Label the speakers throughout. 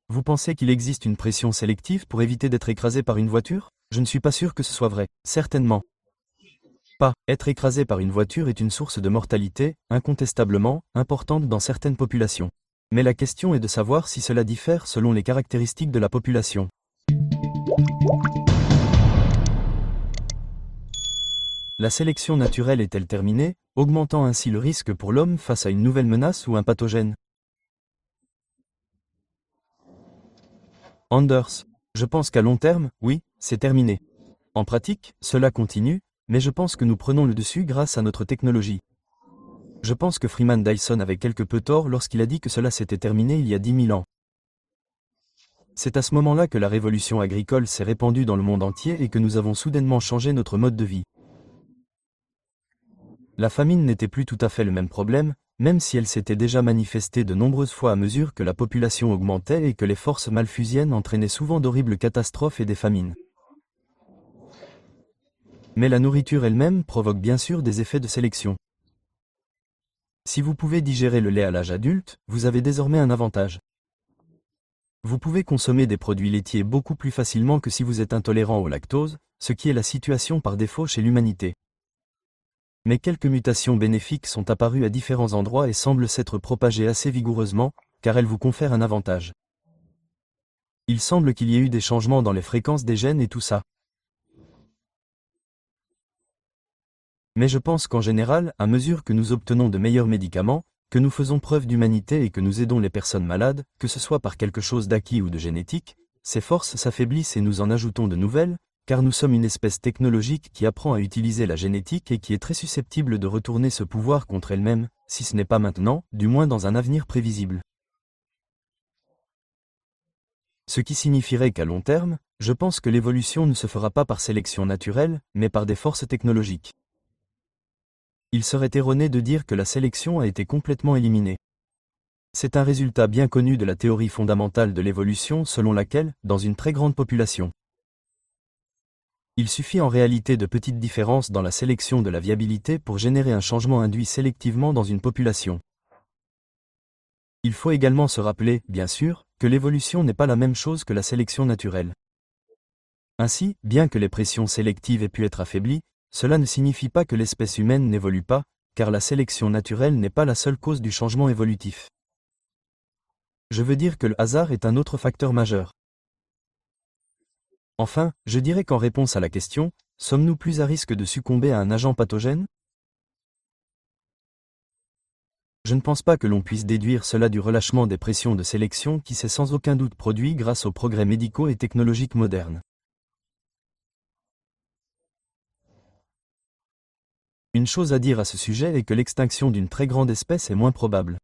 Speaker 1: Vous pensez qu'il existe une pression sélective pour éviter d'être écrasé par une voiture? Je ne suis pas sûr que ce soit vrai. Certainement pas. Être écrasé par une voiture est une source de mortalité, incontestablement, importante dans certaines populations. Mais la question est de savoir si cela diffère selon les caractéristiques de la population. La sélection naturelle est-elle terminée, augmentant ainsi le risque pour l'homme face à une nouvelle menace ou un pathogène? Anders. Je pense qu'à long terme, oui, c'est terminé. En pratique, cela continue, mais je pense que nous prenons le dessus grâce à notre technologie. Je pense que Freeman Dyson avait quelque peu tort lorsqu'il a dit que cela s'était terminé il y a 10 000 ans. C'est à ce moment-là que la révolution agricole s'est répandue dans le monde entier et que nous avons soudainement changé notre mode de vie. La famine n'était plus tout à fait le même problème, même si elle s'était déjà manifestée de nombreuses fois à mesure que la population augmentait et que les forces malthusiennes entraînaient souvent d'horribles catastrophes et des famines. Mais la nourriture elle-même provoque bien sûr des effets de sélection. Si vous pouvez digérer le lait à l'âge adulte, vous avez désormais un avantage. Vous pouvez consommer des produits laitiers beaucoup plus facilement que si vous êtes intolérant au lactose, ce qui est la situation par défaut chez l'humanité. Mais quelques mutations bénéfiques sont apparues à différents endroits et semblent s'être propagées assez vigoureusement, car elles vous confèrent un avantage. Il semble qu'il y ait eu des changements dans les fréquences des gènes et tout ça. Mais je pense qu'en général, à mesure que nous obtenons de meilleurs médicaments, que nous faisons preuve d'humanité et que nous aidons les personnes malades, que ce soit par quelque chose d'acquis ou de génétique, ces forces s'affaiblissent et nous en ajoutons de nouvelles, car nous sommes une espèce technologique qui apprend à utiliser la génétique et qui est très susceptible de retourner ce pouvoir contre elle-même, si ce n'est pas maintenant, du moins dans un avenir prévisible. Ce qui signifierait qu'à long terme, je pense que l'évolution ne se fera pas par sélection naturelle, mais par des forces technologiques. Il serait erroné de dire que la sélection a été complètement éliminée. C'est un résultat bien connu de la théorie fondamentale de l'évolution selon laquelle, dans une très grande population, il suffit en réalité de petites différences dans la sélection de la viabilité pour générer un changement induit sélectivement dans une population. Il faut également se rappeler, bien sûr, que l'évolution n'est pas la même chose que la sélection naturelle. Ainsi, bien que les pressions sélectives aient pu être affaiblies, cela ne signifie pas que l'espèce humaine n'évolue pas, car la sélection naturelle n'est pas la seule cause du changement évolutif. Je veux dire que le hasard est un autre facteur majeur. Enfin, je dirais qu'en réponse à la question, sommes-nous plus à risque de succomber à un agent pathogène? Je ne pense pas que l'on puisse déduire cela du relâchement des pressions de sélection qui s'est sans aucun doute produit grâce aux progrès médicaux et technologiques modernes. Une chose à dire à ce sujet est que l'extinction d'une très grande espèce est moins probable.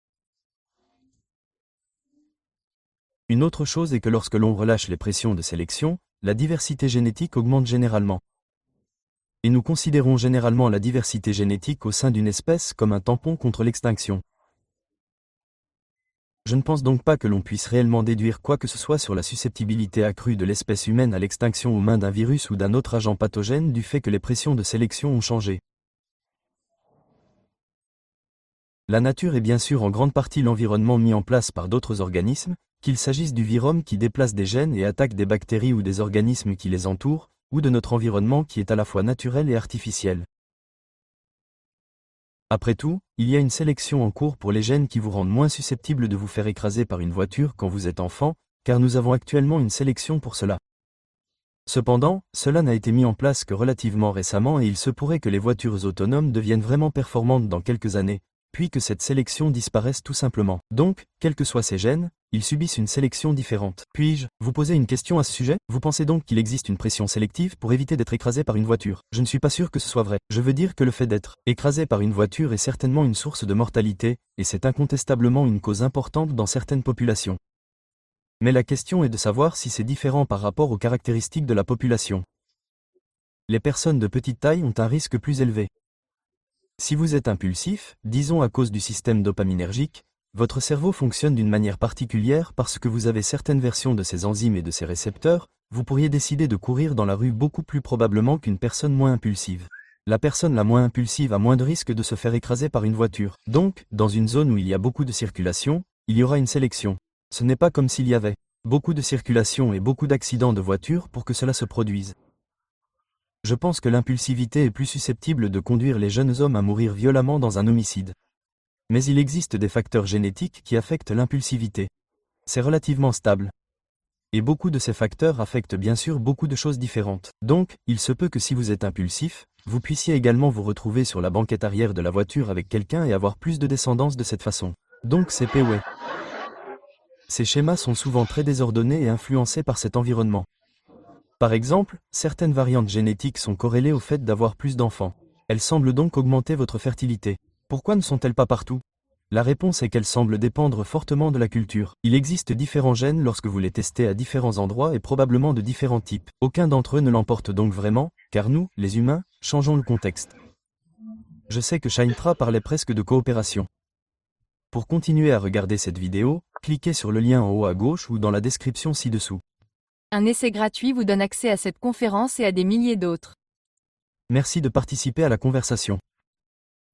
Speaker 1: Une autre chose est que lorsque l'on relâche les pressions de sélection, la diversité génétique augmente généralement. Et nous considérons généralement la diversité génétique au sein d'une espèce comme un tampon contre l'extinction. Je ne pense donc pas que l'on puisse réellement déduire quoi que ce soit sur la susceptibilité accrue de l'espèce humaine à l'extinction aux mains d'un virus ou d'un autre agent pathogène du fait que les pressions de sélection ont changé. La nature est bien sûr en grande partie l'environnement mis en place par d'autres organismes, qu'il s'agisse du virome qui déplace des gènes et attaque des bactéries ou des organismes qui les entourent, ou de notre environnement qui est à la fois naturel et artificiel. Après tout, il y a une sélection en cours pour les gènes qui vous rendent moins susceptibles de vous faire écraser par une voiture quand vous êtes enfant, car nous avons actuellement une sélection pour cela. Cependant, cela n'a été mis en place que relativement récemment et il se pourrait que les voitures autonomes deviennent vraiment performantes dans quelques années, puis que cette sélection disparaisse tout simplement. Donc, quels que soient ces gènes, ils subissent une sélection différente. Puis-je vous poser une question à ce sujet? Vous pensez donc qu'il existe une pression sélective pour éviter d'être écrasé par une voiture? Je ne suis pas sûr que ce soit vrai. Je veux dire que le fait d'être écrasé par une voiture est certainement une source de mortalité, et c'est incontestablement une cause importante dans certaines populations. Mais la question est de savoir si c'est différent par rapport aux caractéristiques de la population. Les personnes de petite taille ont un risque plus élevé. Si vous êtes impulsif, disons à cause du système dopaminergique, votre cerveau fonctionne d'une manière particulière parce que vous avez certaines versions de ces enzymes et de ces récepteurs, vous pourriez décider de courir dans la rue beaucoup plus probablement qu'une personne moins impulsive. La personne la moins impulsive a moins de risque de se faire écraser par une voiture. Donc, dans une zone où il y a beaucoup de circulation, il y aura une sélection. Ce n'est pas comme s'il y avait beaucoup de circulation et beaucoup d'accidents de voiture pour que cela se produise. Je pense que l'impulsivité est plus susceptible de conduire les jeunes hommes à mourir violemment dans un homicide. Mais il existe des facteurs génétiques qui affectent l'impulsivité. C'est relativement stable. Et beaucoup de ces facteurs affectent bien sûr beaucoup de choses différentes. Donc, il se peut que si vous êtes impulsif, vous puissiez également vous retrouver sur la banquette arrière de la voiture avec quelqu'un et avoir plus de descendance de cette façon. Donc c'est POE. Ces schémas sont souvent très désordonnés et influencés par cet environnement. Par exemple, certaines variantes génétiques sont corrélées au fait d'avoir plus d'enfants. Elles semblent donc augmenter votre fertilité. Pourquoi ne sont-elles pas partout? La réponse est qu'elles semblent dépendre fortement de la culture. Il existe différents gènes lorsque vous les testez à différents endroits et probablement de différents types. Aucun d'entre eux ne l'emporte donc vraiment, car nous, les humains, changeons le contexte. Je sais que Shaintra parlait presque de coopération. Pour continuer à regarder cette vidéo, cliquez sur le lien en haut à gauche ou dans la description ci-dessous.
Speaker 2: Un essai gratuit vous donne accès à cette conférence et à des milliers d'autres.
Speaker 1: Merci de participer à la conversation.